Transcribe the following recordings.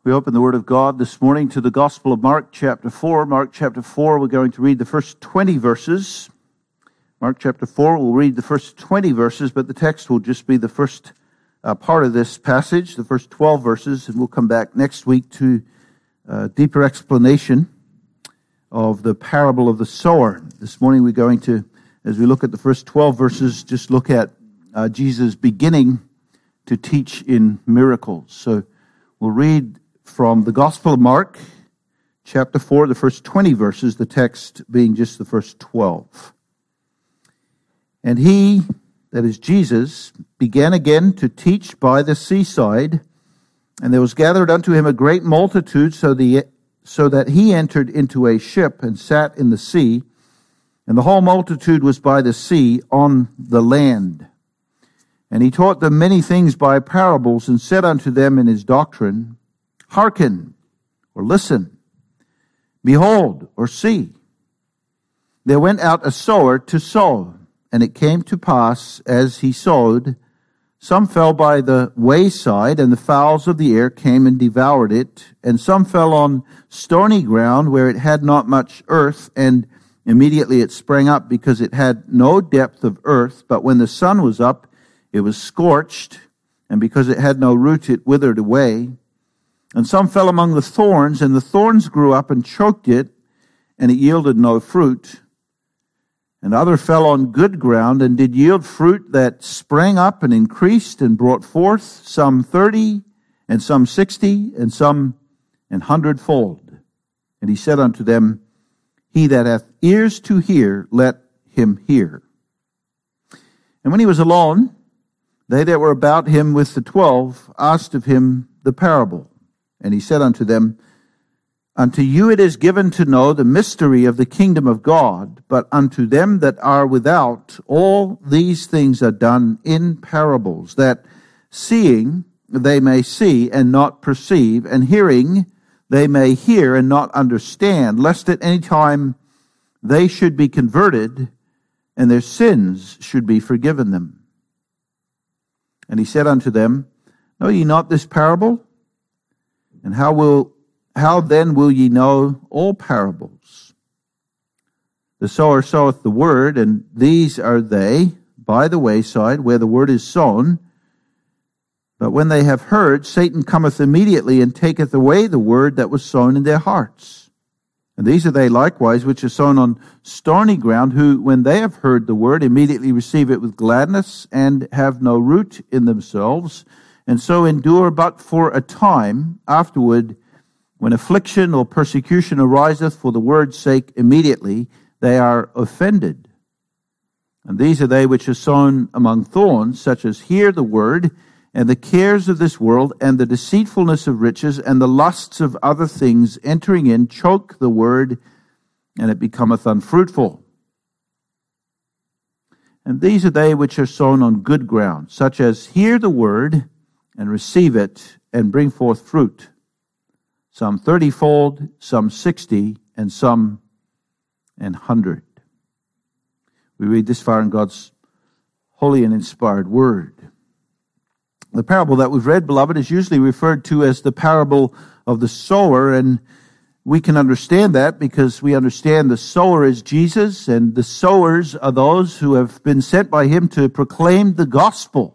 We open the Word of God this morning to the Gospel of Mark chapter 4. Mark chapter 4, we're going to read the first 20 verses. Mark chapter 4, we'll read the first 20 verses, but the text will just be the first part of this passage, the first 12 verses, and we'll come back next week to a deeper explanation of the parable of the sower. This morning we're going to, as we look at the first 12 verses, just look at Jesus beginning to teach in miracles. So we'll read from the Gospel of Mark, chapter 4, the first 20 verses, the text being just the first 12. And he, that is Jesus, began again to teach by the seaside, and there was gathered unto him a great multitude, so that he entered into a ship and sat in the sea, and the whole multitude was by the sea on the land. And he taught them many things by parables, and said unto them in his doctrine, Hearken, or listen, behold, or see. There went out a sower to sow, and it came to pass, as he sowed, some fell by the wayside, and the fowls of the air came and devoured it. And some fell on stony ground, where it had not much earth, and immediately it sprang up, because it had no depth of earth. But when the sun was up, it was scorched, and because it had no root, it withered away. And some fell among the thorns, and the thorns grew up and choked it, and it yielded no fruit. And other fell on good ground, and did yield fruit that sprang up and increased, and brought forth some 30, and some 60, and some 100-fold. And he said unto them, He that hath ears to hear, let him hear. And when he was alone, they that were about him with the 12 asked of him the parable. And he said unto them, Unto you it is given to know the mystery of the kingdom of God, but unto them that are without, all these things are done in parables, that seeing they may see and not perceive, and hearing they may hear and not understand, lest at any time they should be converted, and their sins should be forgiven them. And he said unto them, Know ye not this parable? And how then will ye know all parables? The sower soweth the word, and these are they by the wayside, where the word is sown. But when they have heard, Satan cometh immediately, and taketh away the word that was sown in their hearts. And these are they likewise which are sown on stony ground, who, when they have heard the word, immediately receive it with gladness, and have no root in themselves, and so endure but for a time. Afterward, when affliction or persecution ariseth for the word's sake, immediately they are offended. And these are they which are sown among thorns, such as hear the word, and the cares of this world, and the deceitfulness of riches, and the lusts of other things entering in, choke the word, and it becometh unfruitful. And these are they which are sown on good ground, such as hear the word, and receive it, and bring forth fruit, some 30-fold, some 60, and some 100. We read this far in God's holy and inspired word. The parable that we've read, beloved, is usually referred to as the parable of the sower, and we can understand that because we understand the sower is Jesus, and the sowers are those who have been sent by him to proclaim the gospel.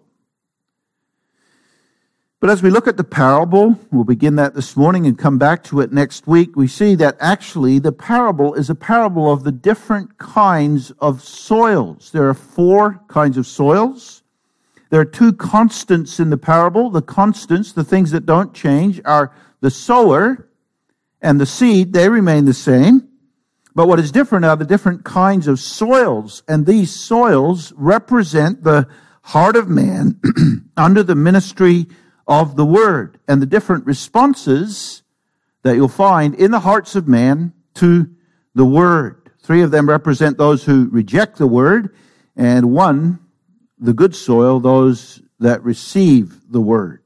But as we look at the parable, we'll begin that this morning and come back to it next week, we see that actually the parable is a parable of the different kinds of soils. There are 4 kinds of soils. There are 2 constants in the parable. The constants, the things that don't change, are the sower and the seed. They remain the same. But what is different are the different kinds of soils. And these soils represent the heart of man under the ministry of the word, and the different responses that you'll find in the hearts of man to the word. 3 of them represent those who reject the word, and 1, the good soil, those that receive the word.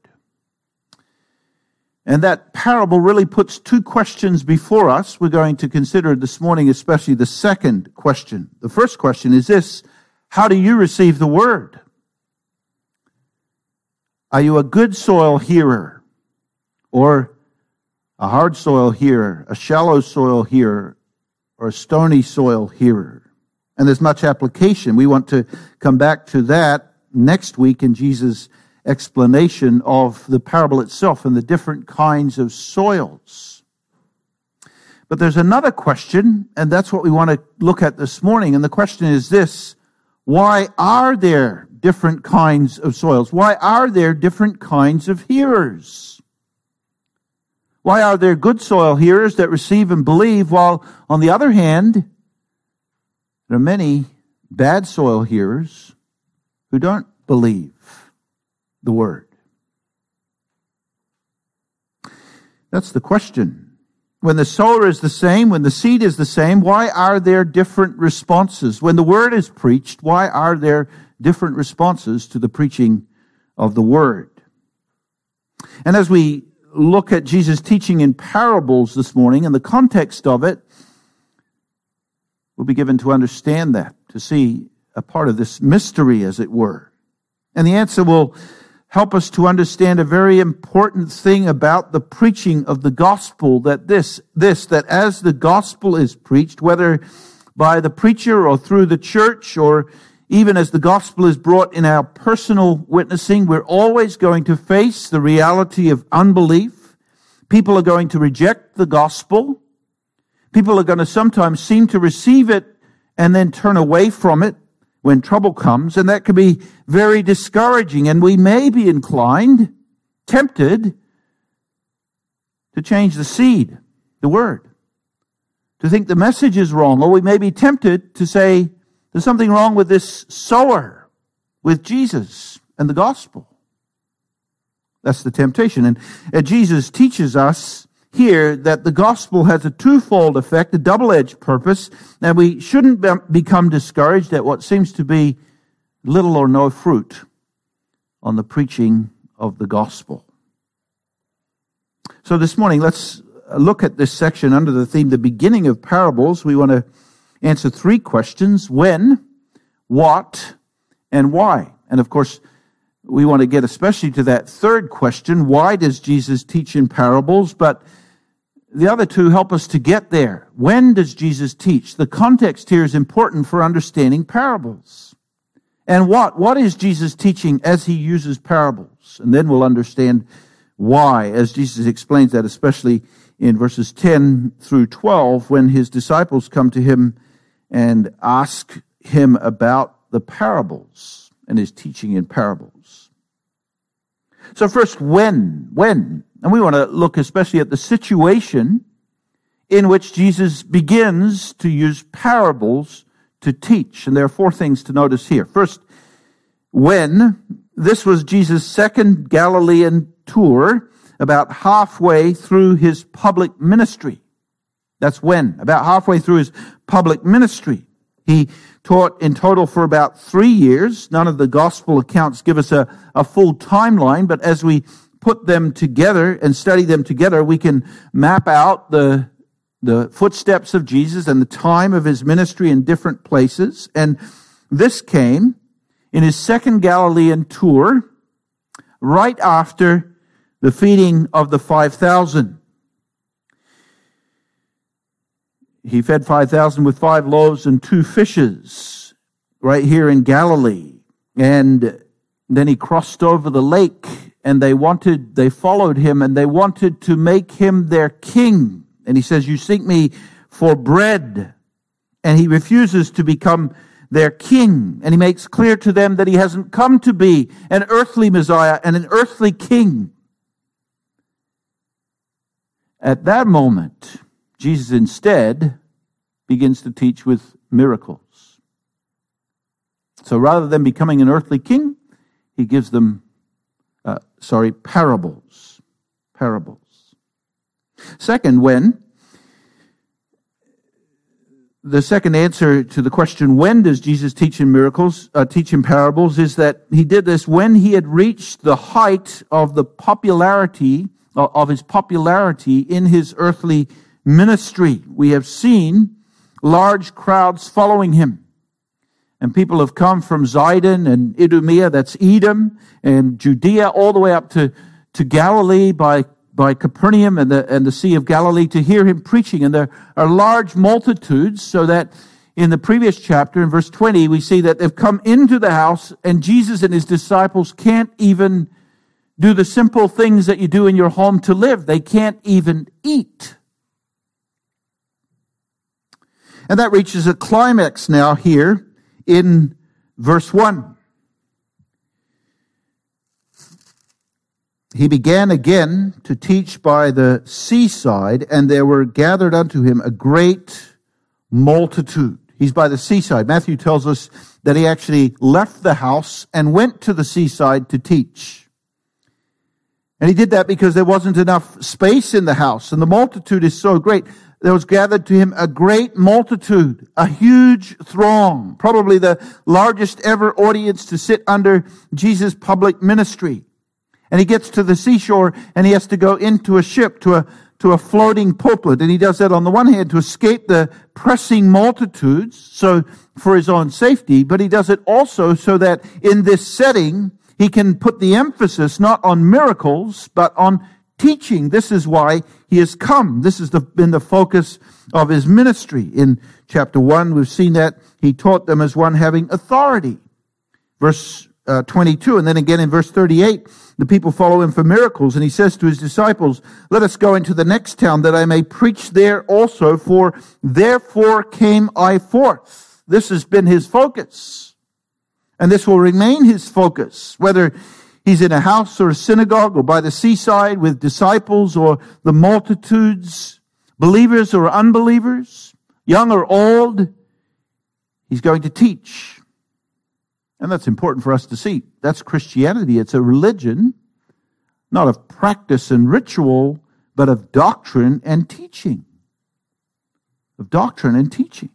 And that parable really puts 2 questions before us. We're going to consider this morning especially the second question. The first question is this: how do you receive the word? Are you a good soil hearer? Or a hard soil hearer, a shallow soil hearer, or a stony soil hearer. And there's much application. We want to come back to that next week in Jesus' explanation of the parable itself and the different kinds of soils. But there's another question, and that's what we want to look at this morning. And the question is this: why are there different kinds of soils? Why are there different kinds of hearers? Why are there good soil hearers that receive and believe, while on the other hand, there are many bad soil hearers who don't believe the word? That's the question. When the sower is the same, when the seed is the same, why are there different responses? When the word is preached, why are there different responses to the preaching of the word? And as we look at Jesus' teaching in parables this morning and the context of it, we'll be given to understand that, to see a part of this mystery, as it were. And the answer will help us to understand a very important thing about the preaching of the gospel, that that as the gospel is preached, whether by the preacher or through the church, or even as the gospel is brought in our personal witnessing, we're always going to face the reality of unbelief. People are going to reject the gospel. People are going to sometimes seem to receive it and then turn away from it when trouble comes, and that can be very discouraging. And we may be inclined, tempted, to change the seed, the word, to think the message is wrong, or we may be tempted to say, there's something wrong with this sower, with Jesus and the gospel. That's the temptation. And Jesus teaches us here that the gospel has a twofold effect, a double-edged purpose, and we shouldn't become discouraged at what seems to be little or no fruit on the preaching of the gospel. So this morning, let's look at this section under the theme, the beginning of parables. We want to answer three questions: when, what, and why. And of course, we want to get especially to that third question: why does Jesus teach in parables? But the other two help us to get there. When does Jesus teach? The context here is important for understanding parables. And what is Jesus teaching as he uses parables? And then we'll understand why, as Jesus explains that, especially in verses 10 through 12, when his disciples come to him and ask him about the parables and his teaching in parables. So first, when? And we want to look especially at the situation in which Jesus begins to use parables to teach. And there are four things to notice here. First, when. This was Jesus' second Galilean tour, about halfway through his public ministry. That's when, about halfway through his public ministry. He taught in total for about 3 years. None of the gospel accounts give us a full timeline, but as we put them together and study them together, we can map out the footsteps of Jesus and the time of his ministry in different places. And this came in his second Galilean tour, right after the feeding of the 5,000. He fed 5,000 with 5 loaves and 2 fishes right here in Galilee. And then he crossed over the lake, and they followed him, and they wanted to make him their king. And he says, "You seek me for bread." And he refuses to become their king. And he makes clear to them that he hasn't come to be an earthly Messiah and an earthly king. At that moment, Jesus instead begins to teach with miracles. So rather than becoming an earthly king, he gives them, parables. Parables. Second, when. The second answer to the question, when does Jesus teach in parables, is that he did this when he had reached the height of the popularity, of his popularity in his earthly ministry. We have seen large crowds following him. And people have come from Zidon and Idumea, that's Edom, and Judea, all the way up to Galilee by by Capernaum and the Sea of Galilee to hear him preaching. And there are large multitudes, so that in the previous chapter, in verse 20, we see that they've come into the house and Jesus and his disciples can't even do the simple things that you do in your home to live. They can't even eat. And that reaches a climax now here in verse 1. He began again to teach by the seaside, and there were gathered unto him a great multitude. He's by the seaside. Matthew tells us that he actually left the house and went to the seaside to teach. And he did that because there wasn't enough space in the house, and the multitude is so great. There was gathered to him a great multitude, a huge throng, probably the largest ever audience to sit under Jesus' public ministry. And he gets to the seashore and he has to go into a ship to a floating pulpit. And he does that on the one hand to escape the pressing multitudes, so for his own safety, but he does it also so that in this setting he can put the emphasis not on miracles, but on teaching. This is why he has come. This has been the focus of his ministry. In chapter 1, we've seen that he taught them as one having authority. Verse 22, and then again in verse 38, the people follow him for miracles, and he says to his disciples, let us go into the next town that I may preach there also, for therefore came I forth. This has been his focus, and this will remain his focus, whether he's in a house or a synagogue or by the seaside with disciples or the multitudes, believers or unbelievers, young or old. He's going to teach. And that's important for us to see. That's Christianity. It's a religion, not of practice and ritual, but of doctrine and teaching. Of doctrine and teaching.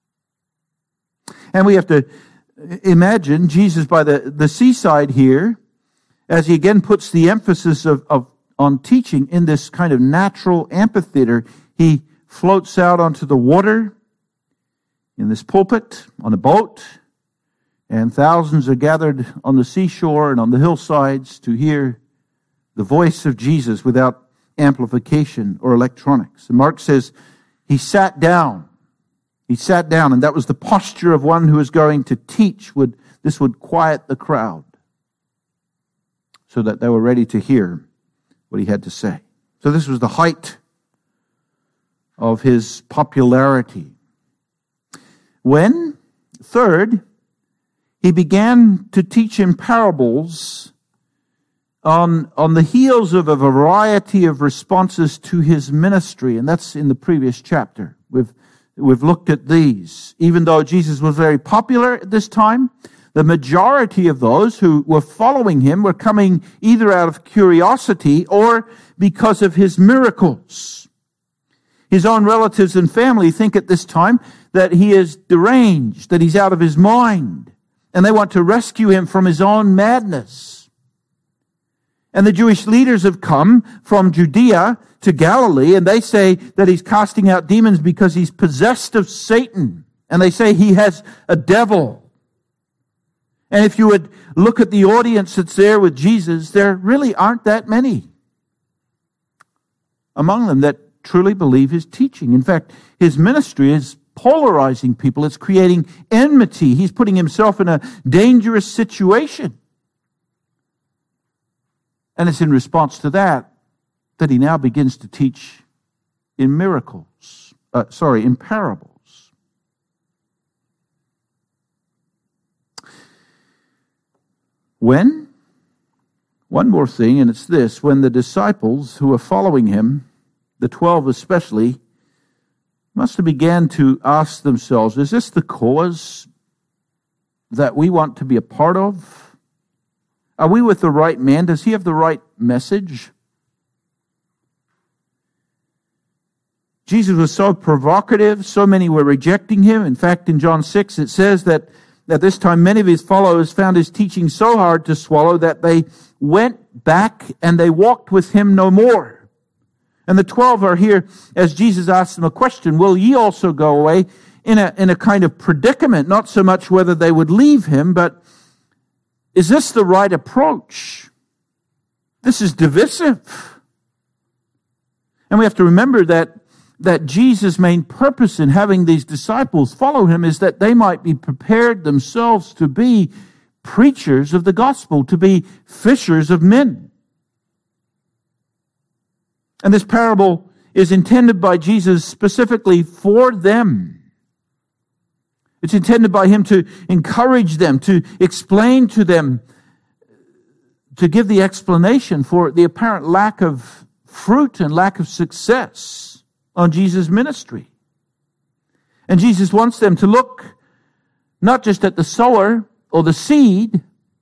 And we have to imagine Jesus by the seaside here, as he again puts the emphasis on teaching in this kind of natural amphitheater. He floats out onto the water in this pulpit on a boat, and thousands are gathered on the seashore and on the hillsides to hear the voice of Jesus without amplification or electronics. And Mark says he sat down. He sat down, and that was the posture of one who is going to teach. This would quiet the crowd so that they were ready to hear what he had to say. So this was the height of his popularity. When, third, he began to teach in parables on the heels of a variety of responses to his ministry, and that's in the previous chapter. We've looked at these. Even though Jesus was very popular at this time, the majority of those who were following him were coming either out of curiosity or because of his miracles. His own relatives and family think at this time that he is deranged, that he's out of his mind, and they want to rescue him from his own madness. And the Jewish leaders have come from Judea to Galilee, and they say that he's casting out demons because he's possessed of Satan. And they say he has a devil. And if you would look at the audience that's there with Jesus, there really aren't that many among them that truly believe his teaching. In fact, his ministry is polarizing people. It's creating enmity. He's putting himself in a dangerous situation. And it's in response to that he now begins to teach in in parables. One more thing, and it's this: when the disciples who are following him, the 12 especially, must have began to ask themselves, is this the cause that we want to be a part of? Are we with the right man? Does he have the right message? Jesus was so provocative, so many were rejecting him. In fact, in John 6, it says that at this time many of his followers found his teaching so hard to swallow that they went back and they walked with him no more. And the 12 are here as Jesus asks them a question: will ye also go away? In a kind of predicament, not so much whether they would leave him, but is this the right approach? This is divisive. And we have to remember that Jesus' main purpose in having these disciples follow him is that they might be prepared themselves to be preachers of the gospel, to be fishers of men. And this parable is intended by Jesus specifically for them. It's intended by him to encourage them, to explain to them, to give the explanation for the apparent lack of fruit and lack of success on Jesus' ministry. And Jesus wants them to look not just at the sower or the seed,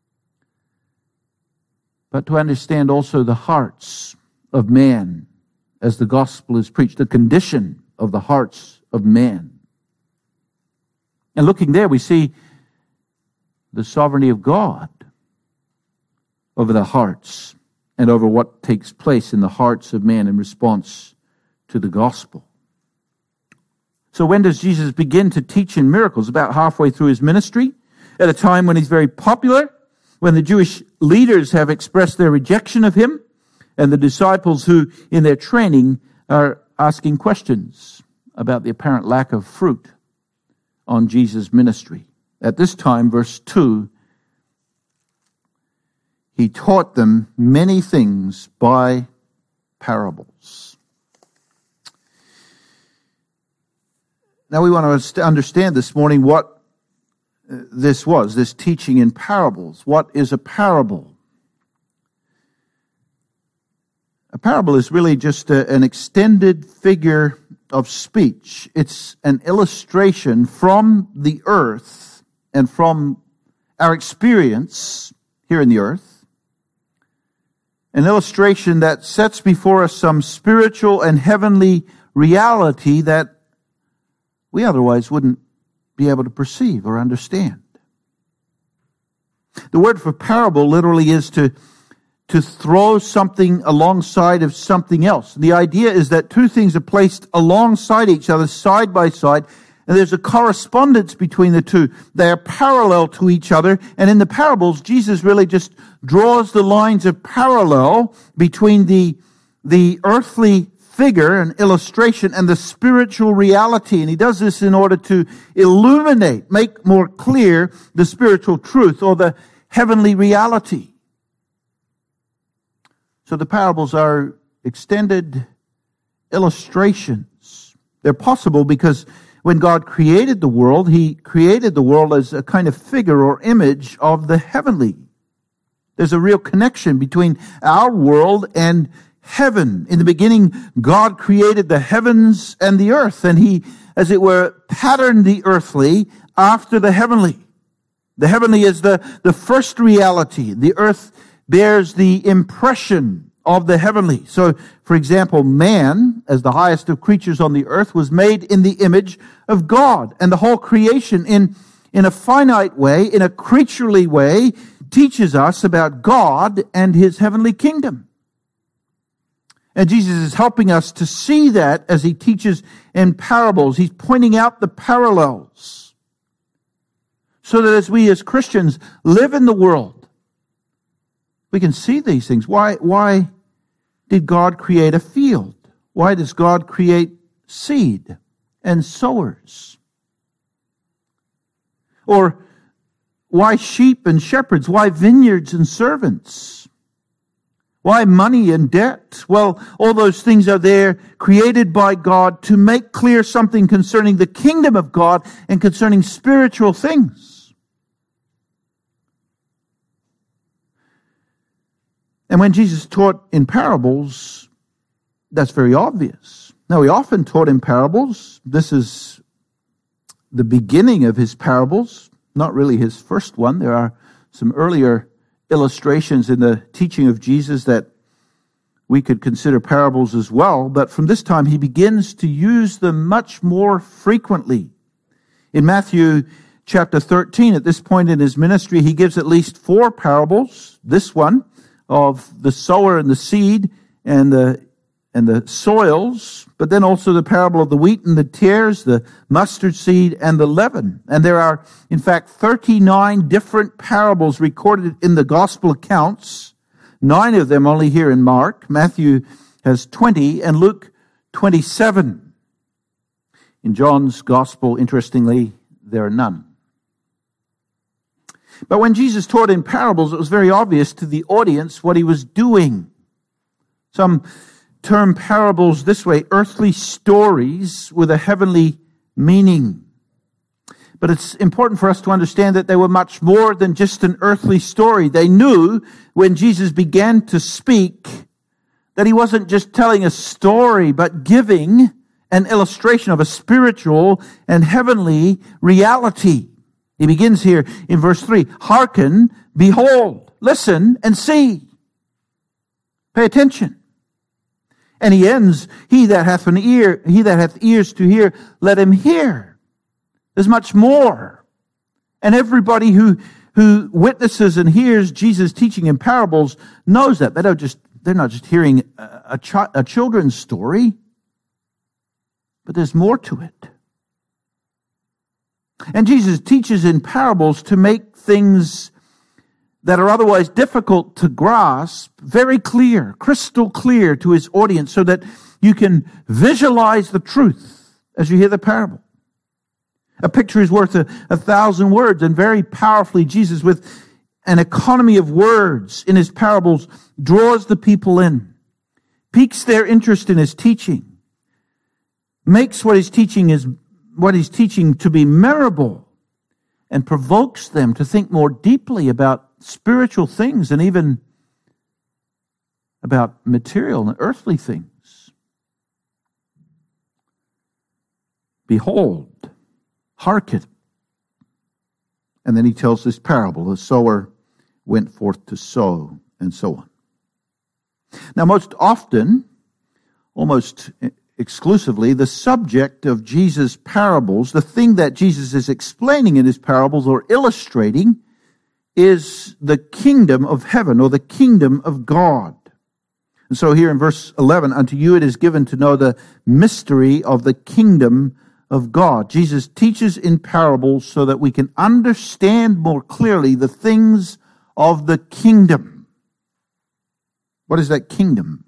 but to understand also the hearts of man as the gospel is preached, the condition of the hearts of man. And looking there, we see the sovereignty of God over the hearts and over what takes place in the hearts of man in response to the gospel. So when does Jesus begin to teach in miracles? About halfway through his ministry, at a time when he's very popular, when the Jewish leaders have expressed their rejection of him, and the disciples who, in their training, are asking questions about the apparent lack of fruit on Jesus' ministry. At this time, verse 2, he taught them many things by parables. Now we want to understand this morning what this was, this teaching in parables. What is a parable? A parable is really just an extended figure of speech. It's an illustration from the earth and from our experience here in the earth. An illustration that sets before us some spiritual and heavenly reality that we otherwise wouldn't be able to perceive or understand. The word for parable literally is to throw something alongside of something else. The idea is that two things are placed alongside each other, side by side, and there's a correspondence between the two. They are parallel to each other, and in the parables, Jesus really just draws the lines of parallel between the earthly figure and illustration and the spiritual reality. And he does this in order to illuminate, make more clear the spiritual truth or the heavenly reality. So the parables are extended illustrations. They're possible because when God created the world, he created the world as a kind of figure or image of the heavenly. There's a real connection between our world and heaven. In the beginning, God created the heavens and the earth, and he, as it were, patterned the earthly after the heavenly. The heavenly is the first reality. The earth bears the impression of the heavenly. So, for example, man, as the highest of creatures on the earth, was made in the image of God. And the whole creation, in a finite way, in a creaturely way, teaches us about God and his heavenly kingdom. And Jesus is helping us to see that as he teaches in parables. He's pointing out the parallels, so that as we as Christians live in the world, we can see these things. Why did God create a field? Why does God create seed and sowers? Or why sheep and shepherds? Why vineyards and servants? Why money and debt? Well, all those things are there created by God to make clear something concerning the kingdom of God and concerning spiritual things. And when Jesus taught in parables, that's very obvious. Now, he often taught in parables. This is the beginning of his parables, not really his first one. There are some earlier illustrations in the teaching of Jesus that we could consider parables as well. But from this time, he begins to use them much more frequently. In Matthew chapter 13, at this point in his ministry, he gives at least 4 parables. This one of the sower and the seed and the soils, but then also the parable of the wheat and the tares, the mustard seed and the leaven. And there are, in fact, 39 different parables recorded in the gospel accounts. 9 of them only here in Mark. Matthew has 20 and Luke 27. In John's Gospel, interestingly, there are none. But when Jesus taught in parables, it was very obvious to the audience what he was doing. Some term parables this way: earthly stories with a heavenly meaning. But it's important for us to understand that they were much more than just an earthly story. They knew when Jesus began to speak that he wasn't just telling a story, but giving an illustration of a spiritual and heavenly reality. He begins here in verse 3. Hearken, behold, listen, and see. Pay attention. And he ends, he that hath ears to hear, let him hear. There's much more. And everybody who witnesses and hears Jesus teaching in parables knows that. They're not just hearing a children's story, but there's more to it. And Jesus teaches in parables to make things that are otherwise difficult to grasp very clear, crystal clear to his audience, so that you can visualize the truth as you hear the parable. A picture is worth 1,000 words, and very powerfully Jesus, with an economy of words in his parables, draws the people in, piques their interest in his teaching, makes what he's teaching to be memorable, and provokes them to think more deeply about spiritual things and even about material and earthly things. Behold, hearken. And then he tells this parable: the sower went forth to sow, and so on. Now, most often, almost exclusively, the subject of Jesus' parables, the thing that Jesus is explaining in his parables or illustrating, is the kingdom of heaven or the kingdom of God. And so here in verse 11, unto you it is given to know the mystery of the kingdom of God. Jesus teaches in parables so that we can understand more clearly the things of the kingdom. What is that kingdom?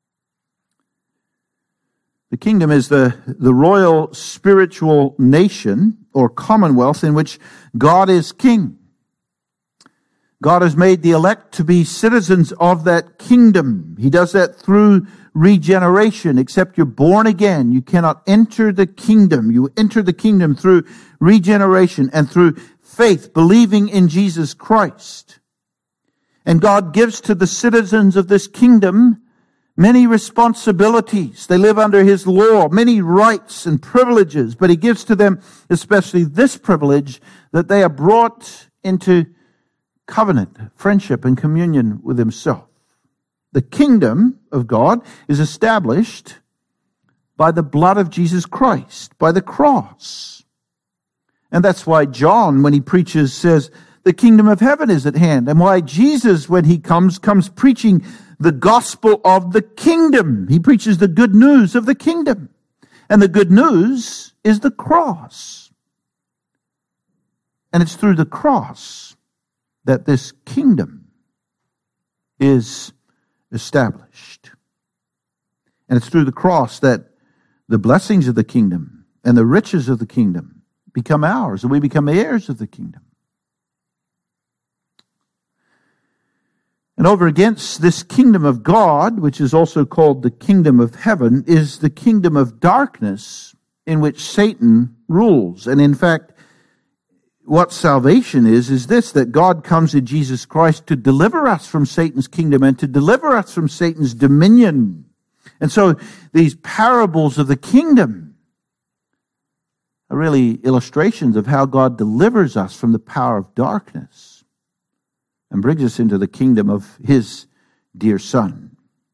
The kingdom is the royal spiritual nation or commonwealth in which God is king. God has made the elect to be citizens of that kingdom. He does that through regeneration. Except you're born again, you cannot enter the kingdom. You enter the kingdom through regeneration and through faith, believing in Jesus Christ. And God gives to the citizens of this kingdom many responsibilities. They live under his law, many rights and privileges, but he gives to them especially this privilege, that they are brought into covenant, friendship, and communion with himself. The kingdom of God is established by the blood of Jesus Christ, by the cross. And that's why John, when he preaches, says, the kingdom of heaven is at hand. And why Jesus, when he comes preaching the gospel of the kingdom. He preaches the good news of the kingdom. And the good news is the cross. And it's through the cross that this kingdom is established. And it's through the cross that the blessings of the kingdom and the riches of the kingdom become ours, and we become heirs of the kingdom. And over against this kingdom of God, which is also called the kingdom of heaven, is the kingdom of darkness in which Satan rules. And in fact, what salvation is this, that God comes in Jesus Christ to deliver us from Satan's kingdom and to deliver us from Satan's dominion. And so these parables of the kingdom are really illustrations of how God delivers us from the power of darkness and brings us into the kingdom of his dear Son.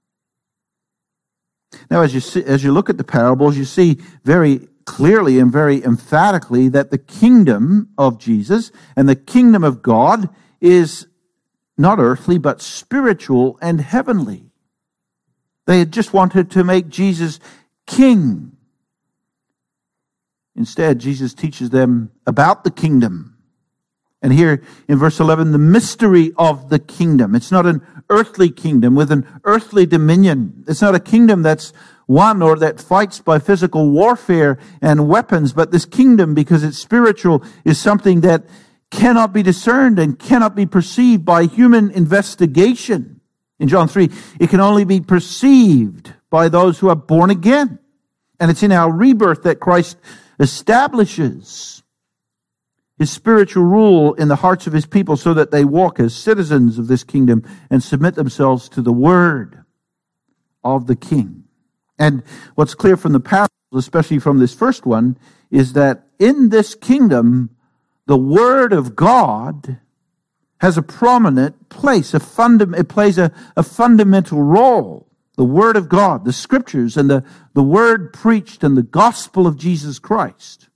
Now, as you look at the parables, you see very clearly and very emphatically that the kingdom of Jesus and the kingdom of God is not earthly, but spiritual and heavenly. They had just wanted to make Jesus king. Instead, Jesus teaches them about the kingdom And here in verse 11, the mystery of the kingdom. It's not an earthly kingdom with an earthly dominion. It's not a kingdom that's won or that fights by physical warfare and weapons, but this kingdom, because it's spiritual, is something that cannot be discerned and cannot be perceived by human investigation. In John 3, it can only be perceived by those who are born again. And it's in our rebirth that Christ establishes his spiritual rule in the hearts of his people so that they walk as citizens of this kingdom and submit themselves to the word of the King. And what's clear from the parables, especially from this first one, is that in this kingdom, the word of God has a prominent place. It plays a fundamental role. The word of God, the scriptures, and the word preached, and the gospel of Jesus Christ.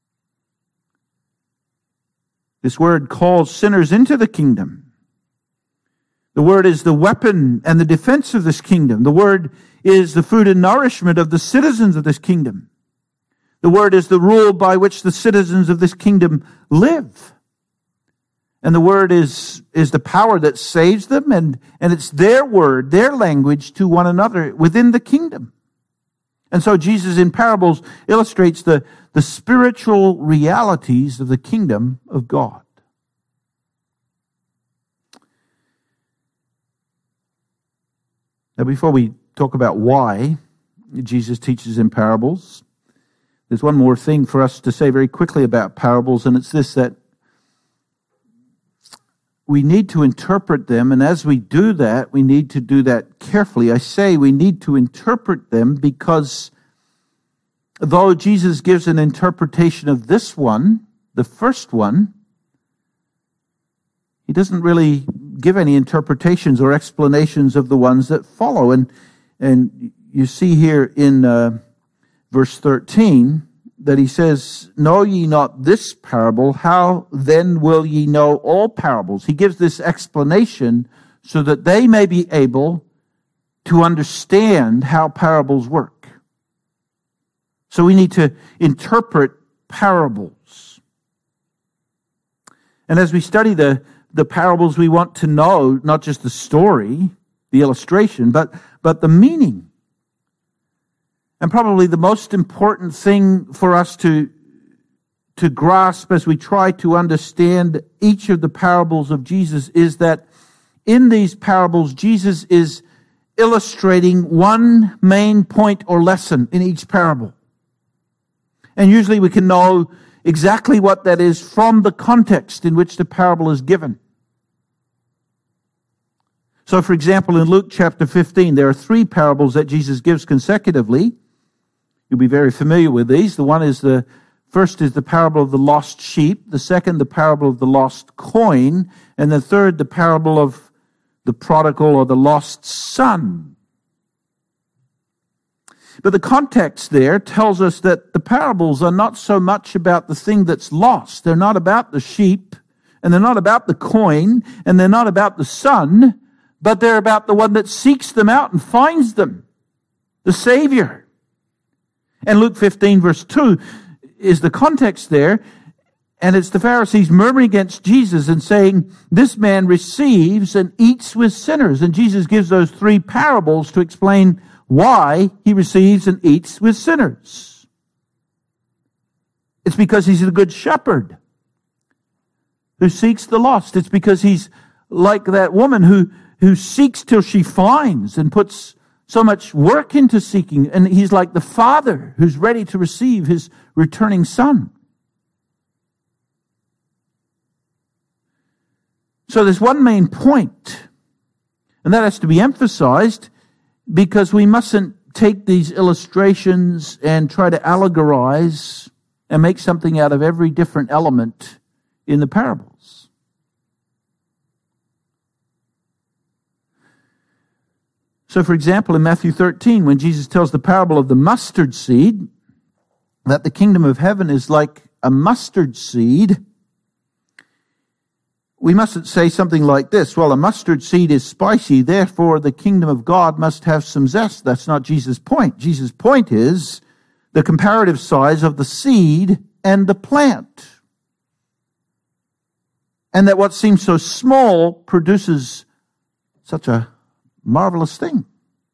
This word calls sinners into the kingdom. The word is the weapon and the defense of this kingdom. The word is the food and nourishment of the citizens of this kingdom. The word is the rule by which the citizens of this kingdom live. And the word is the power that saves them, and it's their word, their language to one another within the kingdom. And so Jesus in parables illustrates the spiritual realities of the kingdom of God. Now, before we talk about why Jesus teaches in parables, there's one more thing for us to say very quickly about parables, and it's this, that we need to interpret them, and as we do that, we need to do that carefully. I say we need to interpret them because though Jesus gives an interpretation of this one, the first one, he doesn't really give any interpretations or explanations of the ones that follow. And you see here in verse 13 that he says, "Know ye not this parable? How then will ye know all parables?" He gives this explanation so that they may be able to understand how parables work. So we need to interpret parables. And as we study the parables, we want to know not just the story, the illustration, but the meaning. And probably the most important thing for us to grasp as we try to understand each of the parables of Jesus is that in these parables, Jesus is illustrating one main point or lesson in each parable. And usually we can know exactly what that is from the context in which the parable is given. So, for example, in Luke chapter 15, there are 3 parables that Jesus gives consecutively. You'll be very familiar with these. The first is the parable of the lost sheep. The second, the parable of the lost coin. And the third, the parable of the prodigal or the lost son. But the context there tells us that the parables are not so much about the thing that's lost. They're not about the sheep, and they're not about the coin, and they're not about the son, but they're about the one that seeks them out and finds them, the Savior. And Luke 15 verse 2 is the context there, and it's the Pharisees murmuring against Jesus and saying, "This man receives and eats with sinners." And Jesus gives those 3 parables to explain why he receives and eats with sinners. It's because he's a good shepherd who seeks the lost. It's because he's like that woman who seeks till she finds and puts so much work into seeking. And he's like the father who's ready to receive his returning son. So there's one main point, and that has to be emphasized, because we mustn't take these illustrations and try to allegorize and make something out of every different element in the parables. So, for example, in Matthew 13, when Jesus tells the parable of the mustard seed, that the kingdom of heaven is like a mustard seed, we mustn't say something like this: well, a mustard seed is spicy, therefore the kingdom of God must have some zest. That's not Jesus' point. Jesus' point is the comparative size of the seed and the plant. And that what seems so small produces such a marvelous thing.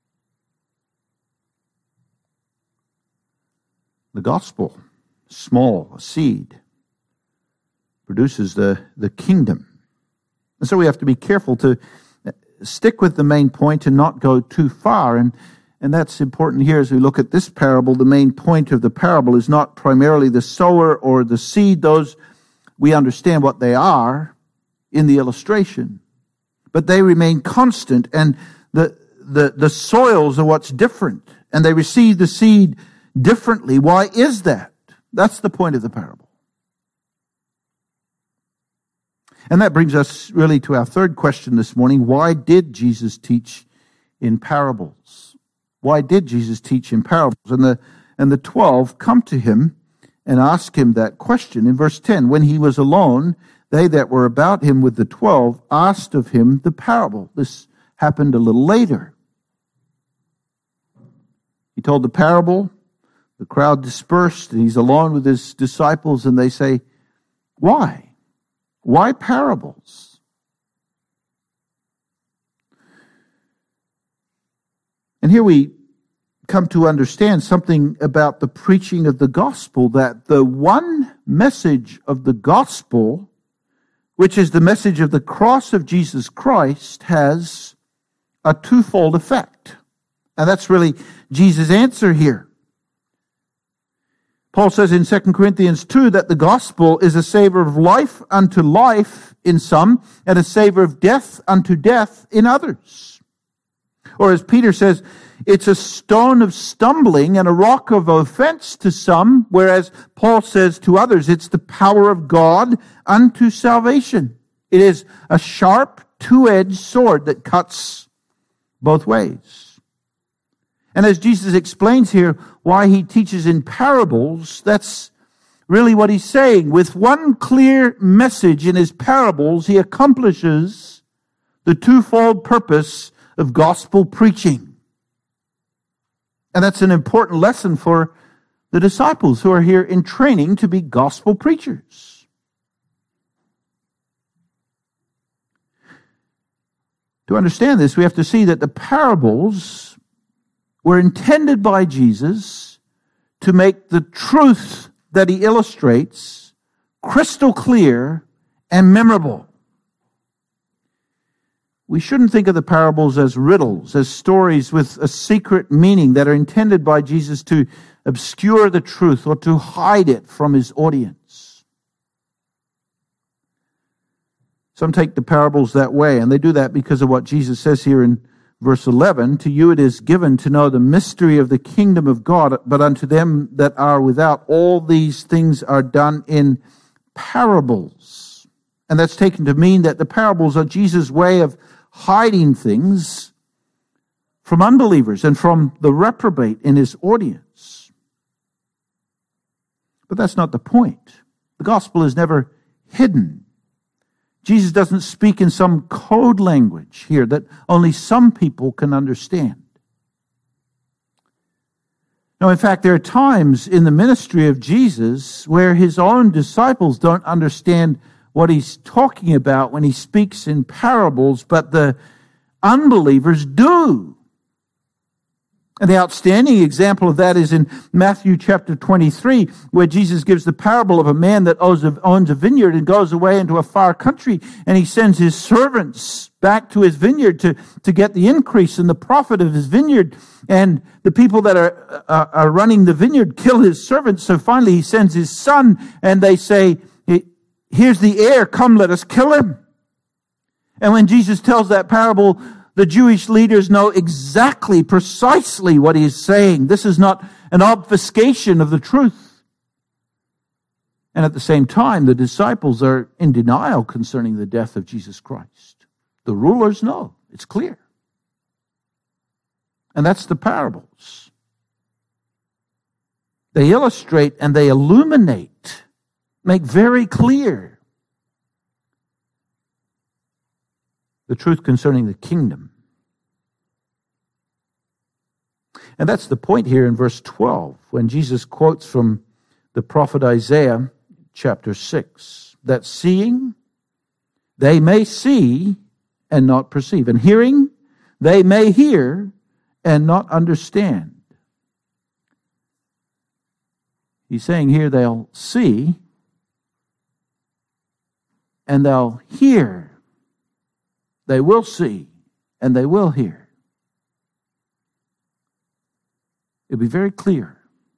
The gospel, small, a seed, produces the kingdom. And so we have to be careful to stick with the main point and not go too far. And that's important here as we look at this parable. The main point of the parable is not primarily the sower or the seed. Those, we understand what they are in the illustration. But they remain constant, and the soils are what's different. And they receive the seed differently. Why is that? That's the point of the parable. And that brings us really to our third question this morning. Why did Jesus teach in parables? Why did Jesus teach in parables? And the 12 come to him and ask him that question. In verse 10, when he was alone, they that were about him with the 12 asked of him the parable. This happened a little later. He told the parable, the crowd dispersed, and he's alone with his disciples, and they say, why? Why parables? And here we come to understand something about the preaching of the gospel, that the one message of the gospel, which is the message of the cross of Jesus Christ, has a twofold effect. And that's really Jesus' answer here. Paul says in 2 Corinthians 2 that the gospel is a savor of life unto life in some, and a savor of death unto death in others. Or as Peter says, it's a stone of stumbling and a rock of offense to some, whereas Paul says to others, it's the power of God unto salvation. It is a sharp, two-edged sword that cuts both ways. And as Jesus explains here why he teaches in parables, that's really what he's saying. With one clear message in his parables, he accomplishes the twofold purpose of gospel preaching. And that's an important lesson for the disciples who are here in training to be gospel preachers. To understand this, we have to see that the parables were intended by Jesus to make the truth that he illustrates crystal clear and memorable. We shouldn't think of the parables as riddles, as stories with a secret meaning that are intended by Jesus to obscure the truth or to hide it from his audience. Some take the parables that way, and they do that because of what Jesus says here in Verse 11, to you it is given to know the mystery of the kingdom of God, but unto them that are without, all these things are done in parables. And that's taken to mean that the parables are Jesus' way of hiding things from unbelievers and from the reprobate in his audience. But that's not the point. The gospel is never hidden. Jesus doesn't speak in some code language here that only some people can understand. No, in fact, there are times in the ministry of Jesus where his own disciples don't understand what he's talking about when he speaks in parables, but the unbelievers do. And the outstanding example of that is in Matthew chapter 23, where Jesus gives the parable of a man that owns a vineyard and goes away into a far country, and he sends his servants back to his vineyard to get the increase and the profit of his vineyard. And the people that are running the vineyard kill his servants. So finally he sends his son, and they say, here's the heir, come let us kill him. And when Jesus tells that parable, the Jewish leaders know exactly, precisely what he is saying. This is not an obfuscation of the truth. And at the same time, the disciples are in denial concerning the death of Jesus Christ. The rulers know. It's clear. And that's the parables. They illustrate and they illuminate, make very clear the truth concerning the kingdom. And that's the point here in verse 12, when Jesus quotes from the prophet Isaiah chapter 6, that seeing they may see and not perceive. And hearing, they may hear and not understand. He's saying here they'll see and they'll hear. They will see and they will hear. It'll be very clear.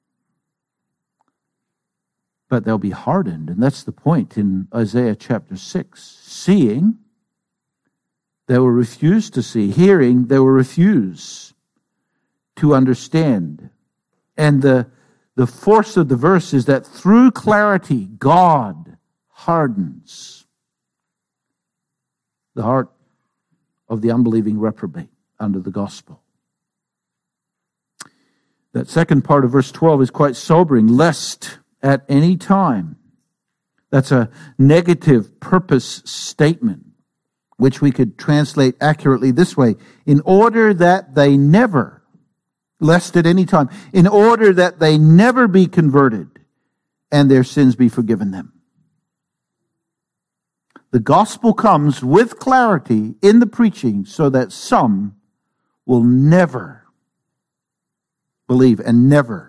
But they'll be hardened, and that's the point in Isaiah chapter 6. Seeing, they will refuse to see. Hearing, they will refuse to understand. And the force of the verse is that through clarity, God hardens the heart of the unbelieving reprobate under the gospel. That second part of verse 12 is quite sobering. Lest at any time. That's a negative purpose statement, which we could translate accurately this way. In order that they never, lest at any time, in order that they never be converted and their sins be forgiven them. The gospel comes with clarity in the preaching so that some will never believe and never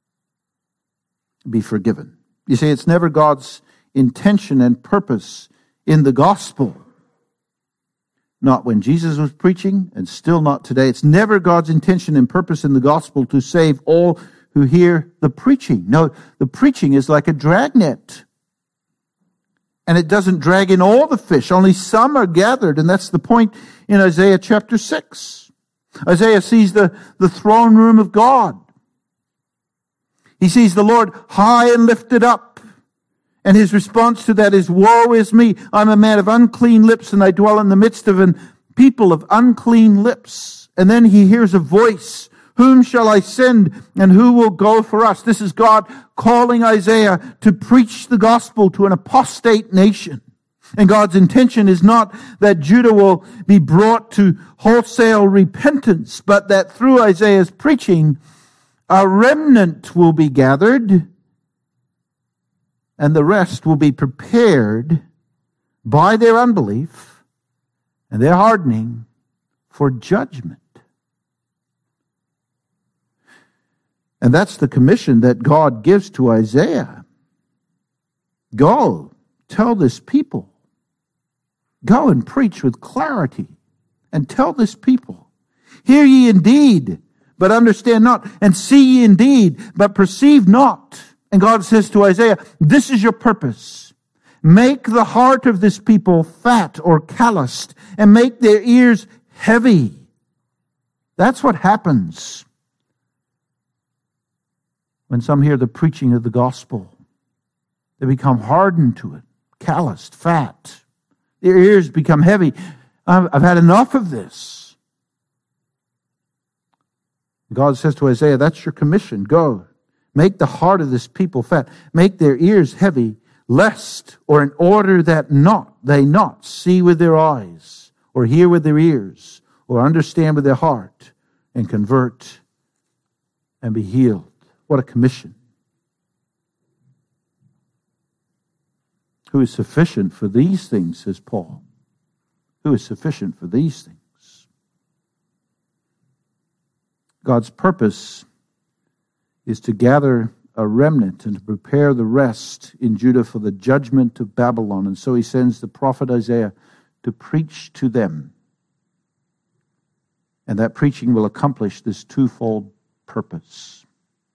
be forgiven. You see, it's never God's intention and purpose in the gospel. Not when Jesus was preaching, and still not today. It's never God's intention and purpose in the gospel to save all who hear the preaching. No, the preaching is like a dragnet. And it doesn't drag in all the fish. Only some are gathered. And that's the point in Isaiah chapter 6. Isaiah sees the throne room of God. He sees the Lord high and lifted up. And his response to that is, woe is me. I'm a man of unclean lips, and I dwell in the midst of a people of unclean lips. And then he hears a voice. Whom shall I send, and who will go for us? This is God calling Isaiah to preach the gospel to an apostate nation. And God's intention is not that Judah will be brought to wholesale repentance, but that through Isaiah's preaching, a remnant will be gathered, and the rest will be prepared by their unbelief and their hardening for judgment. And that's the commission that God gives to Isaiah. Go, tell this people. Go and preach with clarity and tell this people. Hear ye indeed, but understand not, and see ye indeed, but perceive not. And God says to Isaiah, this is your purpose. Make the heart of this people fat or calloused, and make their ears heavy. That's what happens when some hear the preaching of the gospel. They become hardened to it, calloused, fat. Their ears become heavy. I've had enough of this. God says to Isaiah, that's your commission. Go, make the heart of this people fat. Make their ears heavy, lest, or in order that they not see with their eyes, or hear with their ears, or understand with their heart, and convert and be healed. What a commission. Who is sufficient for these things, says Paul. Who is sufficient for these things? God's purpose is to gather a remnant and to prepare the rest in Judah for the judgment of Babylon. And so he sends the prophet Isaiah to preach to them. And that preaching will accomplish this twofold purpose.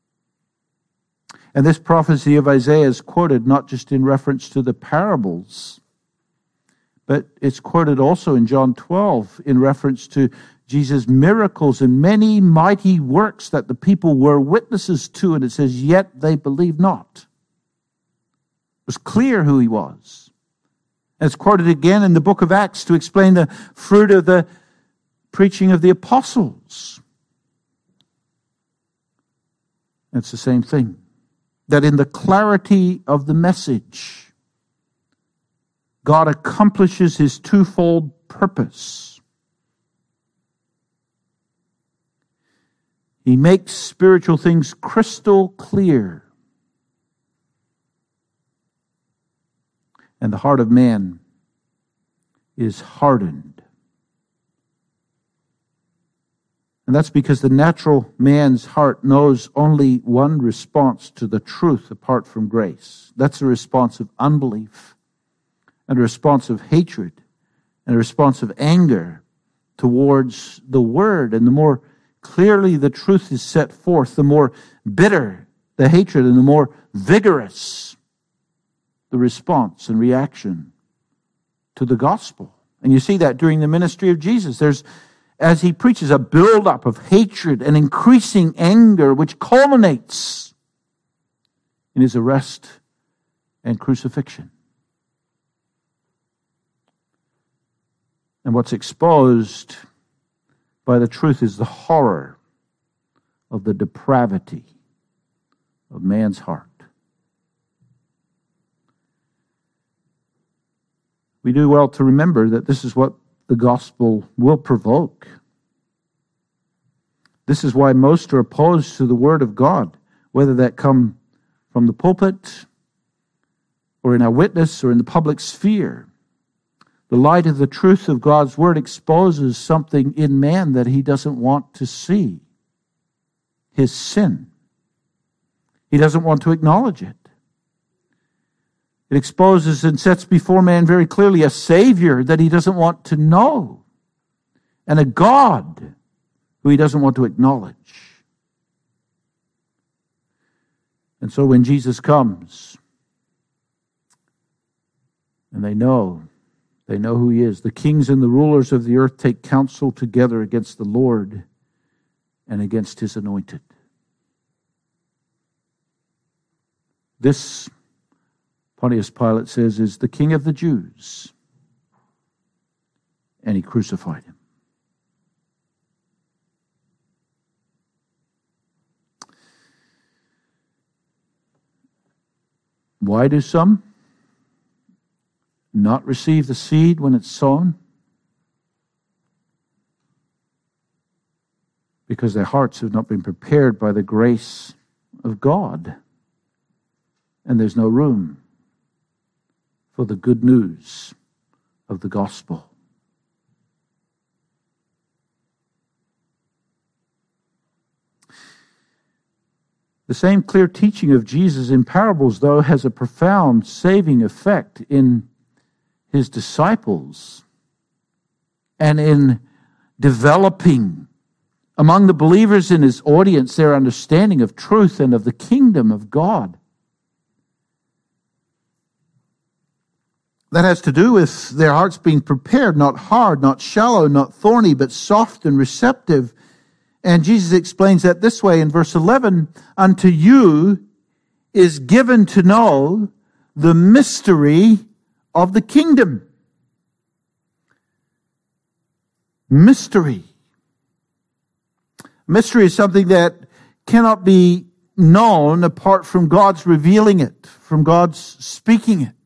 And this prophecy of Isaiah is quoted not just in reference to the parables, but it's quoted also in John 12 in reference to Jesus' miracles and many mighty works that the people were witnesses to. And it says, yet they believed not. It was clear who he was. And it's quoted again in the book of Acts to explain the fruit of the preaching of the apostles. It's the same thing. That in the clarity of the message, God accomplishes his twofold purpose. He makes spiritual things crystal clear. And the heart of man is hardened. And that's because the natural man's heart knows only one response to the truth apart from grace. That's a response of unbelief, and a response of hatred, and a response of anger towards the Word. And the more clearly the truth is set forth, the more bitter the hatred and the more vigorous the response and reaction to the gospel. And you see that during the ministry of Jesus. There's, as he preaches, a buildup of hatred and increasing anger, which culminates in his arrest and crucifixion. And what's exposed by the truth is the horror of the depravity of man's heart. We do well to remember that this is what the gospel will provoke. This is why most are opposed to the word of God, whether that come from the pulpit or in our witness or in the public sphere. The light of the truth of God's word exposes something in man that he doesn't want to see. His sin. He doesn't want to acknowledge it. It exposes and sets before man very clearly a Savior that he doesn't want to know, and a God who he doesn't want to acknowledge. And so when Jesus comes, and they know who he is, the kings and the rulers of the earth take counsel together against the Lord and against his anointed. This, Pontius Pilate says, is the King of the Jews. And he crucified him. Why do some not receive the seed when it's sown? Because their hearts have not been prepared by the grace of God. And there's no room for the good news of the gospel. The same clear teaching of Jesus in parables, though, has a profound saving effect in his disciples and in developing among the believers in his audience their understanding of truth and of the kingdom of God. That has to do with their hearts being prepared, not hard, not shallow, not thorny, but soft and receptive. And Jesus explains that this way in verse 11, unto you is given to know the mystery of the kingdom. Mystery. Mystery is something that cannot be known apart from God's revealing it, from God's speaking it.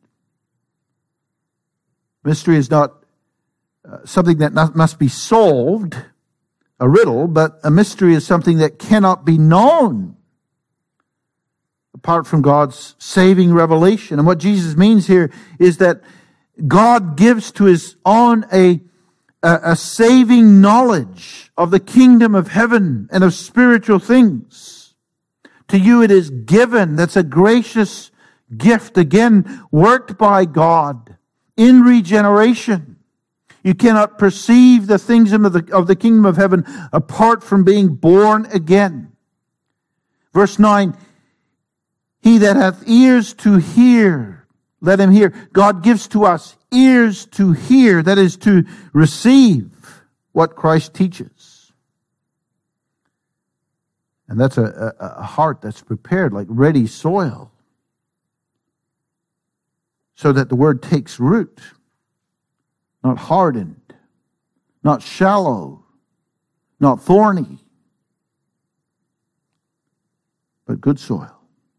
Mystery is not something that must be solved, a riddle, but a mystery is something that cannot be known apart from God's saving revelation. And what Jesus means here is that God gives to his own a saving knowledge of the kingdom of heaven and of spiritual things. To you it is given. That's a gracious gift, again, worked by God in regeneration. You cannot perceive the things of the kingdom of heaven apart from being born again. Verse 9, he that hath ears to hear, let him hear. God gives to us ears to hear, that is to receive what Christ teaches. And that's a heart that's prepared like ready soil, so that the word takes root, not hardened, not shallow, not thorny, but good soil.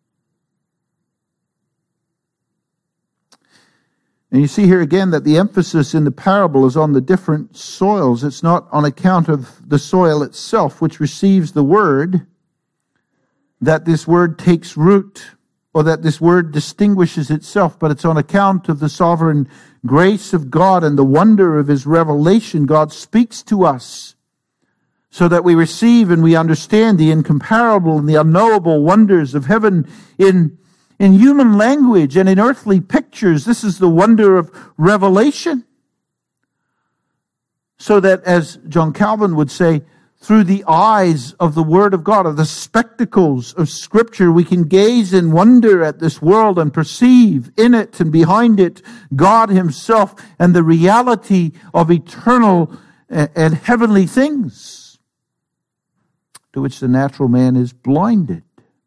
And you see here again that the emphasis in the parable is on the different soils. It's not on account of the soil itself, which receives the word, that this word takes root or that this word distinguishes itself, but it's on account of the sovereign grace of God and the wonder of His revelation. God speaks to us so that we receive and we understand the incomparable and the unknowable wonders of heaven in human language and in earthly pictures. This is the wonder of revelation. So that, as John Calvin would say, through the eyes of the Word of God, of the spectacles of Scripture, we can gaze in wonder at this world and perceive in it and behind it God Himself and the reality of eternal and heavenly things, to which the natural man is blinded.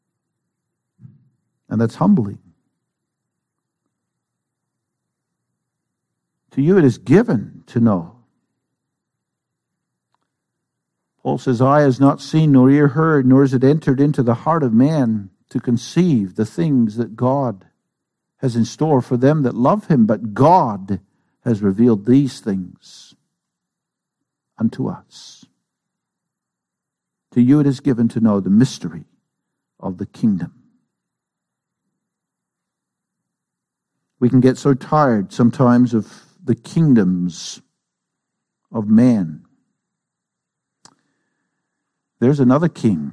And that's humbling. To you it is given to know. Paul says, eye has not seen nor ear heard, nor has it entered into the heart of man to conceive the things that God has in store for them that love Him. But God has revealed these things unto us. To you it is given to know the mystery of the kingdom. We can get so tired sometimes of the kingdoms of man. There's another king.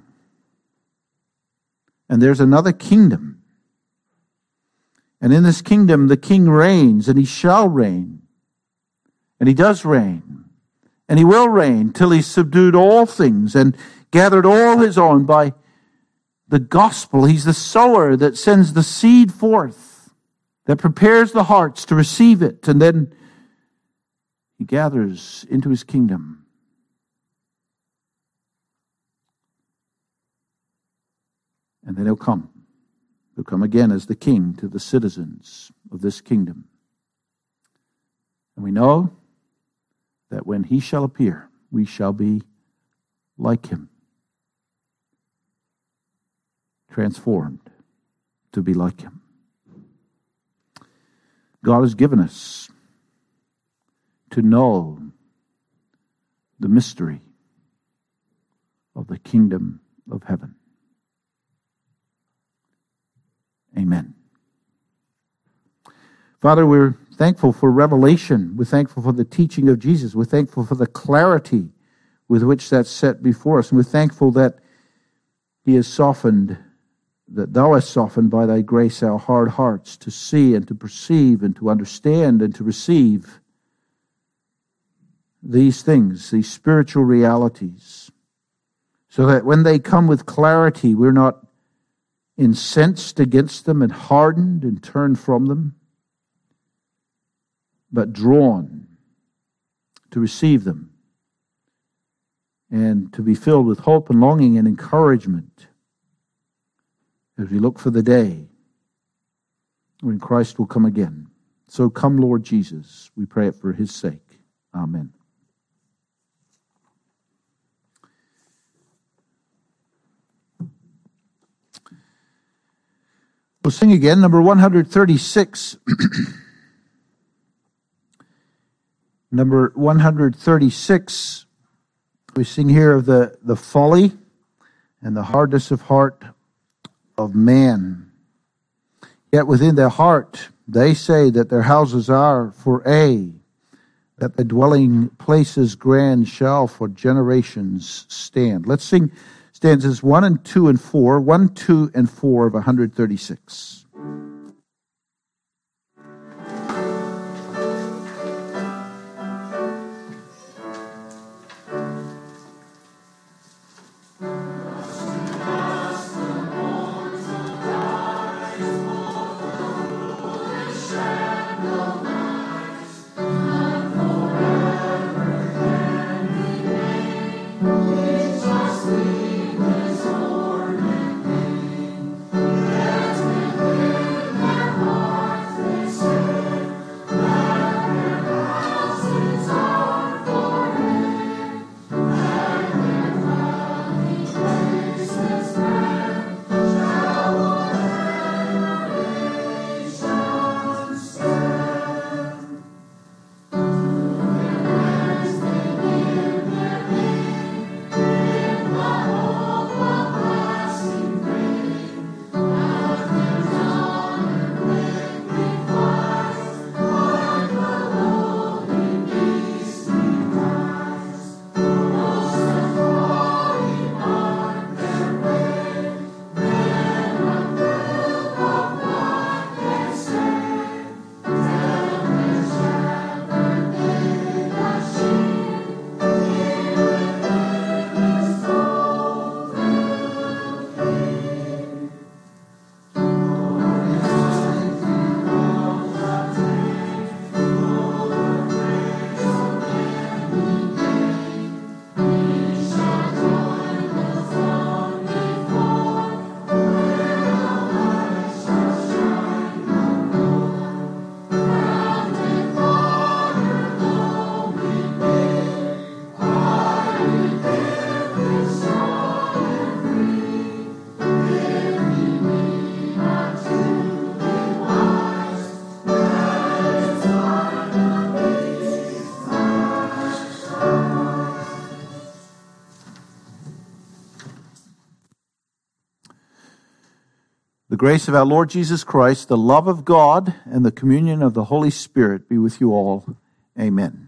And there's another kingdom. And in this kingdom, the king reigns, and he shall reign. And he does reign. And he will reign till he's subdued all things and gathered all his own by the gospel. He's the sower that sends the seed forth, that prepares the hearts to receive it. And then he gathers into his kingdom. And then he'll come. He'll come again as the king to the citizens of this kingdom. And we know that when he shall appear, we shall be like him. Transformed to be like him. God has given us to know the mystery of the kingdom of heaven. Amen. Father, we're thankful for revelation. We're thankful for the teaching of Jesus. We're thankful for the clarity with which that's set before us. And we're thankful that He has softened, that Thou hast softened by Thy grace our hard hearts to see and to perceive and to understand and to receive these things, these spiritual realities, so that when they come with clarity, we're not incensed against them and hardened and turned from them, but drawn to receive them and to be filled with hope and longing and encouragement as we look for the day when Christ will come again. So come, Lord Jesus. We pray it for His sake. Amen. We'll sing again, number 136. Number 136. We sing here of the folly and the hardness of heart of man. Yet within their heart they say that their houses are for aye, that the dwelling places grand shall for generations stand. Let's sing stanzas 1 and 2 and 4, 1, 2, and 4 of 136. The grace of our Lord Jesus Christ, the love of God, and the communion of the Holy Spirit be with you all. Amen.